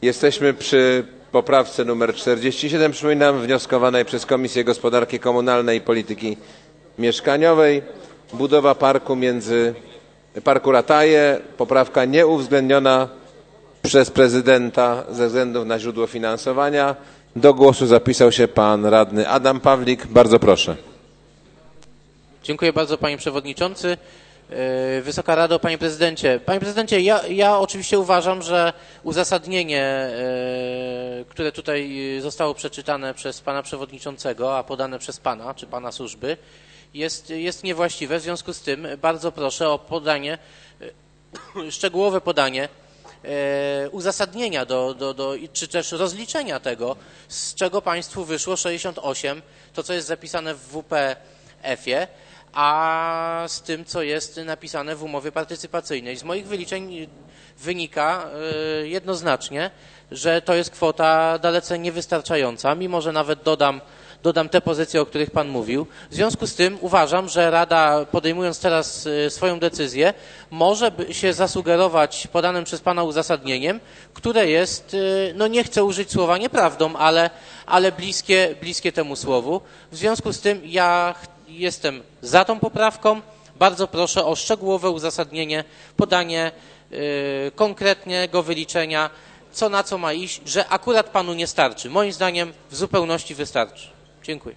Jesteśmy przy poprawce numer 47, przypominam, wnioskowanej przez Komisję Gospodarki Komunalnej i Polityki Mieszkaniowej. Budowa Parku Rataje. Poprawka nieuwzględniona przez prezydenta ze względu na źródło finansowania. Do głosu zapisał się pan radny Adam Pawlik. Bardzo proszę. Dziękuję bardzo, panie przewodniczący. Wysoka Rado, panie prezydencie. Panie prezydencie, ja oczywiście uważam, że uzasadnienie, które tutaj zostało przeczytane przez pana przewodniczącego, a podane przez pana czy pana służby, jest niewłaściwe. W związku z tym bardzo proszę o podanie, szczegółowe podanie uzasadnienia czy też rozliczenia tego, z czego państwu wyszło 68, to co jest zapisane w WPF-ie, a z tym, co jest napisane w umowie partycypacyjnej. Z moich wyliczeń wynika jednoznacznie, że to jest kwota dalece niewystarczająca, mimo że nawet dodam te pozycje, o których pan mówił. W związku z tym uważam, że Rada, podejmując teraz swoją decyzję, może się zasugerować podanym przez pana uzasadnieniem, które jest, no nie chcę użyć słowa nieprawdą, ale bliskie temu słowu. W związku z tym ja jestem za tą poprawką. Bardzo proszę o szczegółowe uzasadnienie, podanie konkretnego wyliczenia, co na co ma iść, że akurat panu nie starczy. Moim zdaniem w zupełności wystarczy. Dziękuję.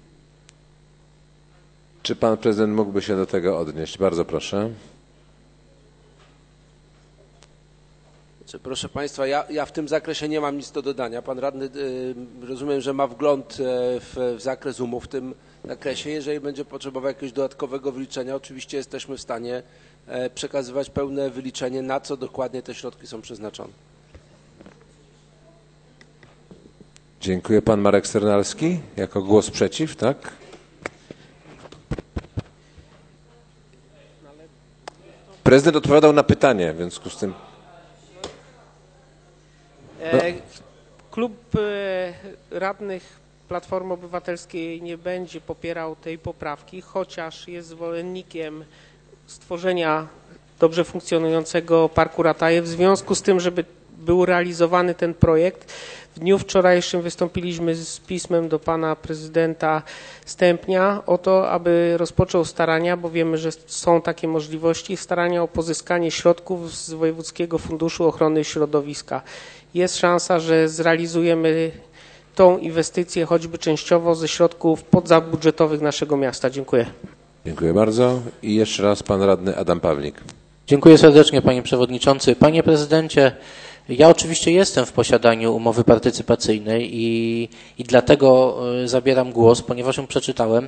Czy pan prezydent mógłby się do tego odnieść? Bardzo proszę. Proszę państwa, ja w tym zakresie nie mam nic do dodania. Pan radny, rozumiem, że ma wgląd w zakres umów w tym zakresie. Jeżeli będzie potrzebował jakiegoś dodatkowego wyliczenia, oczywiście jesteśmy w stanie przekazywać pełne wyliczenie, na co dokładnie te środki są przeznaczone. Dziękuję. Pan Marek Sternalski jako głos przeciw, tak? Prezydent odpowiadał na pytanie, w związku z tym... Klub radnych Platformy Obywatelskiej nie będzie popierał tej poprawki, chociaż jest zwolennikiem stworzenia dobrze funkcjonującego Parku Rataje. W związku z tym, żeby był realizowany ten projekt, w dniu wczorajszym wystąpiliśmy z pismem do pana prezydenta Stępnia o to, aby rozpoczął starania, bo wiemy, że są takie możliwości, starania o pozyskanie środków z Wojewódzkiego Funduszu Ochrony Środowiska. Jest szansa, że zrealizujemy tą inwestycję choćby częściowo ze środków podzabudżetowych naszego miasta. Dziękuję. Dziękuję bardzo. I jeszcze raz pan radny Adam Pawlik. Dziękuję serdecznie, panie przewodniczący. Panie prezydencie, ja oczywiście jestem w posiadaniu umowy partycypacyjnej i dlatego zabieram głos, ponieważ ją przeczytałem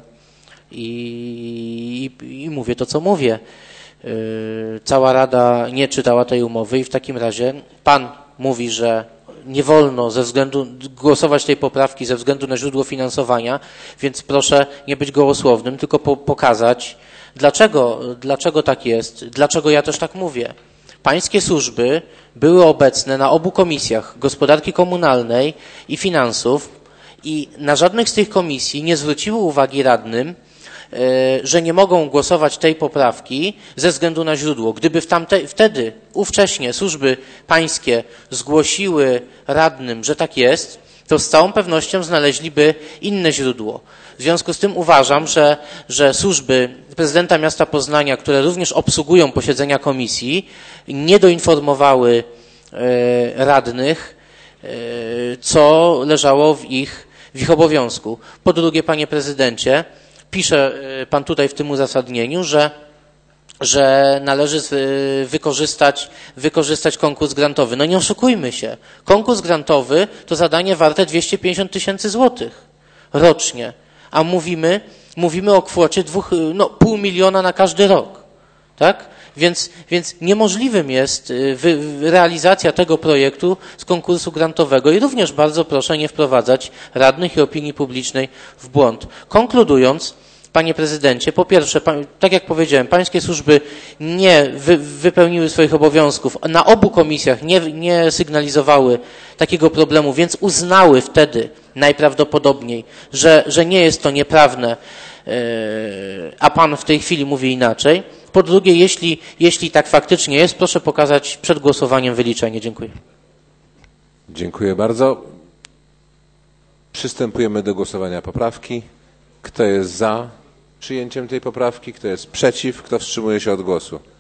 i mówię to, co mówię. Cała Rada nie czytała tej umowy i w takim razie pan mówi, że nie wolno głosować tej poprawki ze względu na źródło finansowania, więc proszę nie być gołosłownym, tylko pokazać, dlaczego tak jest, dlaczego ja też tak mówię. Pańskie służby były obecne na obu komisjach gospodarki komunalnej i finansów i na żadnych z tych komisji nie zwróciły uwagi radnym, że nie mogą głosować tej poprawki ze względu na źródło. Gdyby wtedy ówcześnie służby pańskie zgłosiły radnym, że tak jest, to z całą pewnością znaleźliby inne źródło. W związku z tym uważam, że służby prezydenta miasta Poznania, które również obsługują posiedzenia komisji, nie doinformowały radnych, co leżało w ich obowiązku. Po drugie, panie prezydencie, pisze pan tutaj w tym uzasadnieniu, że należy wykorzystać konkurs grantowy. No nie oszukujmy się. Konkurs grantowy to zadanie warte 250 000 złotych rocznie, a mówimy o kwocie 500 000 na każdy rok. Tak? Więc niemożliwym jest realizacja tego projektu z konkursu grantowego i również bardzo proszę nie wprowadzać radnych i opinii publicznej w błąd. Konkludując, panie prezydencie, po pierwsze, tak jak powiedziałem, pańskie służby nie wypełniły swoich obowiązków, na obu komisjach nie sygnalizowały takiego problemu, więc uznały wtedy najprawdopodobniej, że nie jest to nieprawne, a pan w tej chwili mówi inaczej. Po drugie, jeśli tak faktycznie jest, proszę pokazać przed głosowaniem wyliczenie. Dziękuję. Dziękuję bardzo. Przystępujemy do głosowania poprawki. Kto jest za przyjęciem tej poprawki? Kto jest przeciw? Kto wstrzymuje się od głosu?